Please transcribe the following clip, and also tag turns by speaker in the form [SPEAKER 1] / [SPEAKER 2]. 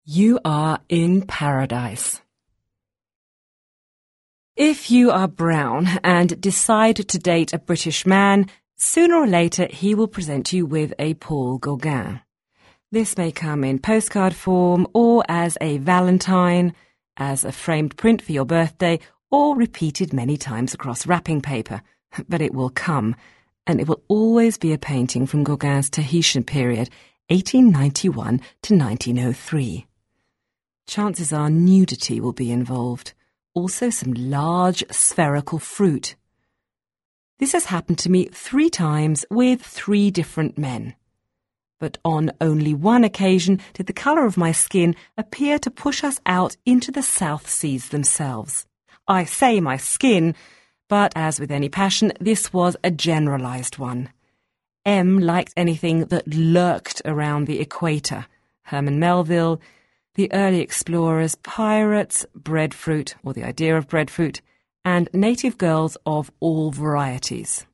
[SPEAKER 1] You are in paradise. If you are brown and decide to date a British man, sooner or later he will present you with a Paul Gauguin. This may come in postcard form or as a valentine, as a framed print for your birthday, or repeated many times across wrapping paper. But it will come, and it will always be a painting from Gauguin's Tahitian period, 1891 to 1903. Chances are nudity will be involved, also some large spherical fruit. This has happened to me 3 times with 3 different men. But on only one occasion did the colour of my skin appear to push us out into the South Seas themselves. I say my skin, but as with any passion, this was a generalised one. M liked anything that lurked around the equator. Herman Melville, the early explorers, pirates, breadfruit, or the idea of breadfruit, and native girls of all varieties.